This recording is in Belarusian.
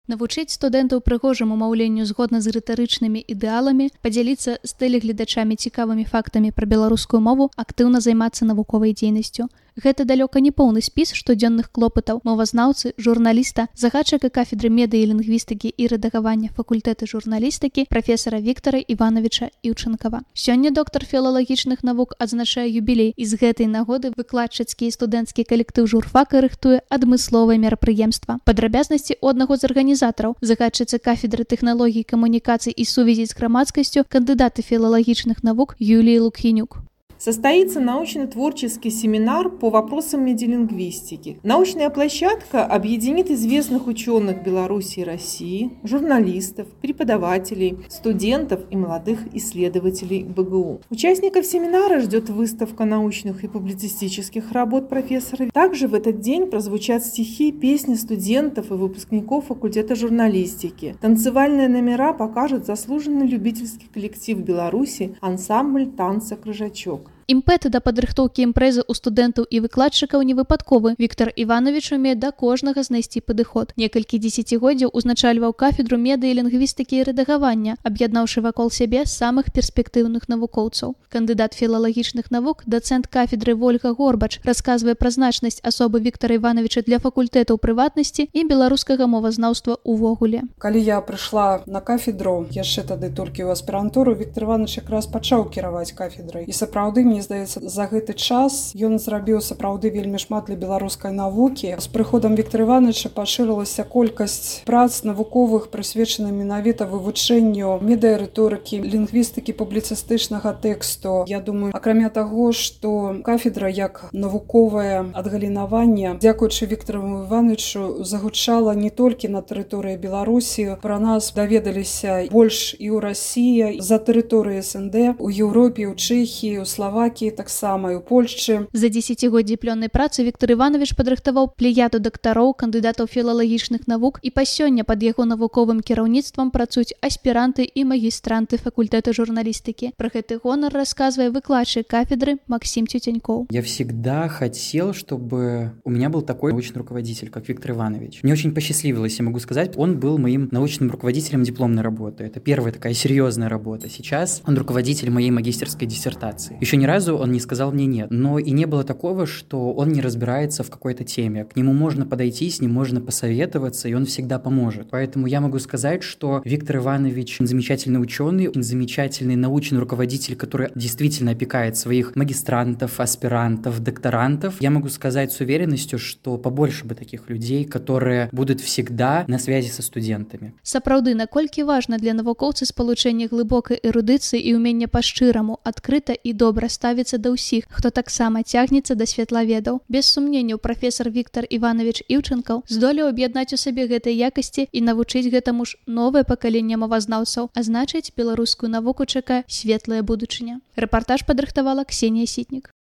Навучыць студэнтаў прыгожаму маўленню згодна з рытарычнымі ідэаламі, падзяліцца з тэлегледачамі цікавымі фактамі пра беларускую мову, актыўна займацца навуковай дзейнасцю. Гэта далёка не поўны спіс штодзённых клопатаў мовазнаўцы, журналіста, загадчыка кафедры медыі, лінгвістыкі і рэдагавання факультэта журналістыкі прафесара Віктара Івановича Іўчэнкава. Сёння доктар філалагічных навук адзначае юбілей, і з гэтай нагоды выкладчыцкі і студэнцкі калектыў журфака рыхтуе адмысловае мерапрыемства. Падрабязнасці ў аднаго з арганізатараў, загадчыцы кафедры тэхналогій, камунікацый і сувязі з грамадскасцю, кандыдаты філалагічных навук Юліі Лук'янюк. Состоится научно-творческий семинар по вопросам медиалингвистики. Научная площадка объединит известных ученых Беларуси и России, журналистов, преподавателей, студентов и молодых исследователей БГУ. Участников семинара ждет выставка научных и публицистических работ профессора. Также в этот день прозвучат стихи, песни студентов и выпускников факультета журналистики. Танцевальные номера покажет заслуженный любительский коллектив Беларуси ансамбль танца «Крыжачок». Імпэт да падрыхтоўкі імпрэзы ў студэнтаў і выкладчыкаў не выпадковы. Віктар Іванович умее да кожнага знайсці падыход. Некалькі дзесяцігоддзяў узначальваў кафедру медыі, лінгвістыкі і рэдагавання, аб'яднаўшы вакол сябе самых перспектыўных навукоўцаў. Кандыдат філалагічных навук, дацэнт кафедры Вольга Горбач расказвае пра значнасць асобы Віктара Івановича для факультэта ў прыватнасці і беларускага мовазнаўства ўвогуле. Калі я прыйшла на кафедру, яшчэ тады толькі ў аспірантуру, Віктар Іванович якраз пачаў кіраваць кафедрай. І сапраўды, мне здаецца, за гэты час ён зрабіў сапраўды вельмі шмат для беларускай навукі. З прыходам Віктара Івановича пашырылася колькасць прац навуковых, прысвечаных менавіта вывучэнню медыарыторыкі, лінгвістыкі, публіцыстычнага тэксту. Я думаю, акрамя таго, што кафедра як навуковае адгалінаванне, дзякуючы Віктару Івановичу, загучала не толькі на тэрыторыі Беларусі. Пра нас даведаліся больш і ў Расіі, за тэрыторыі СНД, у Еўропе, у Чэхіі, у Славакіі, таксама і ў Польшчы. За дзесяцігоддзі плённай працы Віктар Іванович падрыхтаваў плеяду дактароў, кандыдатаў філалагічных навук, і па сёння пад яго навуковым кіраўніцтвам працуюць аспіранты і магістранты факультэта журналістыкі. Пра гэты гонар расказвае выкладчык кафедры Максим Тютяньков. Я всегда хотел, чтобы у меня был такой научный руководитель, как Виктор Иванович. Мне очень посчастливилось, я могу сказать, он был моим научным руководителем дипломной работы. Это первая такая серьезная работа. Сейчас он руководитель моей магистерской диссертации. Еще ни разу он не сказал мне «нет». Но и не было такого, что он не разбирается в какой-то теме. К нему можно подойти, с ним можно посоветоваться, и он всегда поможет. Поэтому я могу сказать, что Виктор Иванович замечательный ученый, замечательный научный руководитель, который действительно опекает своих магистрантов, аспирантов, докторантов. Я могу сказать с уверенностью, что побольше бы таких людей, которые будут всегда на связи со студентами. Сапраўды, наколькі важна для навукоўца спалучэнне глыбокай эрудыцыі і ўмення па-шчыраму, адкрыта і добра ставіцца да ўсіх, хто таксама цягнецца да светлаведаў. Без сумненняў, прафесар Віктар Іванович Іўчэнкаў здолеў аб'яднаць у сабе гэтыя якасці і навучыць гэтаму ж новае пакаленне мовазнаўцаў, а значыць, беларускую навуку чакае светлая будучыня. Рэпартаж падрыхтавала Ксенія Сітнік.